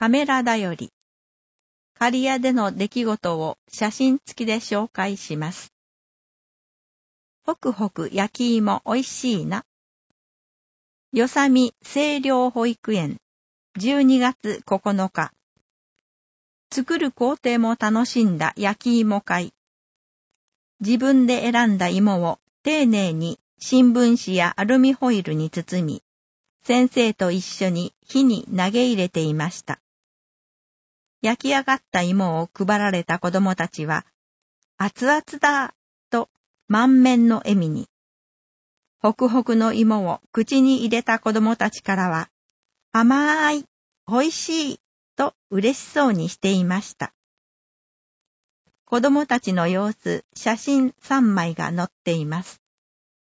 カメラだより。刈谷での出来事を写真付きで紹介します。ホクホク焼き芋おいしいな。よさみ清涼保育園、12月9日。作る工程も楽しんだ焼き芋会。自分で選んだ芋を丁寧に新聞紙やアルミホイルに包み、先生と一緒に火に投げ入れていました。焼き上がった芋を配られた子供たちは、熱々だと満面の笑みに。ホクホクの芋を口に入れた子供たちからは、甘い、美味しいと嬉しそうにしていました。子供たちの様子、写真3枚が載っています。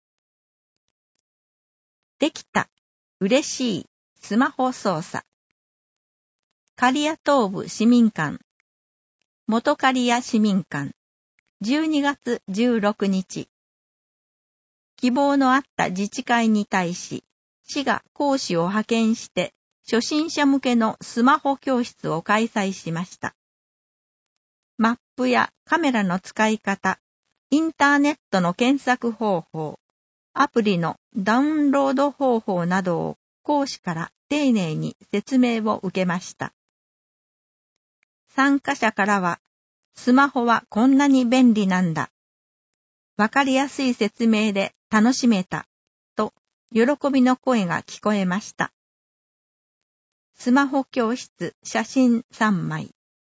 できた、嬉しい、スマホ操作。刈谷東部市民館、元刈谷市民館、12月16日。希望のあった自治会に対し、市が講師を派遣して、初心者向けのスマホ教室を開催しました。マップやカメラの使い方、インターネットの検索方法、アプリのダウンロード方法などを講師から丁寧に説明を受けました。参加者からは、スマホはこんなに便利なんだ。わかりやすい説明で楽しめた、と喜びの声が聞こえました。スマホ教室写真3枚。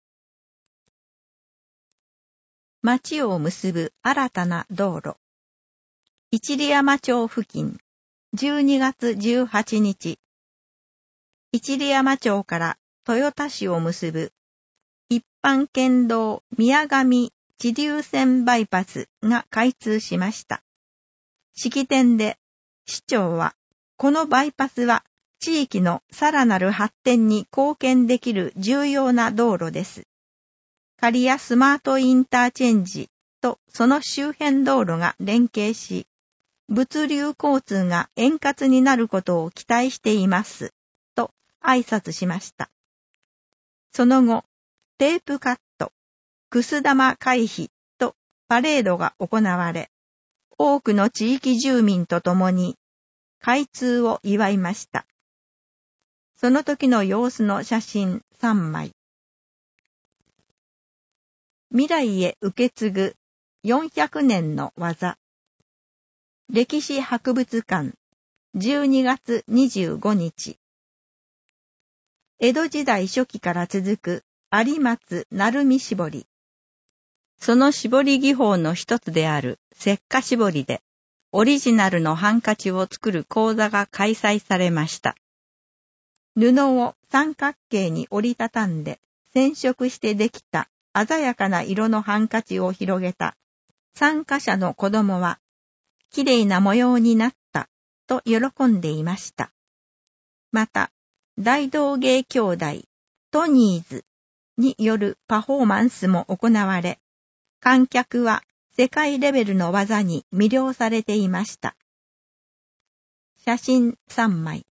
町を結ぶ新たな道路。一里山町付近、12月18日。一里山町から豊田市を結ぶ一般県道宮上地流線バイパスが開通しました。式典で市長は、このバイパスは地域のさらなる発展に貢献できる重要な道路です。刈谷スマートインターチェンジとその周辺道路が連携し、物流交通が円滑になることを期待しています、と挨拶しました。その後、テープカット、くす玉回避とパレードが行われ、多くの地域住民と共に開通を祝いました。その時の様子の写真3枚。未来へ受け継ぐ400年の技。歴史博物館、12月25日。江戸時代初期から続く有松鳴海絞り。その絞り技法の一つである石化絞りで、オリジナルのハンカチを作る講座が開催されました。布を三角形に折りたたんで染色してできた鮮やかな色のハンカチを広げた参加者の子供は、きれいな模様になったと喜んでいました。また、大道芸兄弟トニーズによるパフォーマンスも行われ、観客は世界レベルの技に魅了されていました。写真3枚。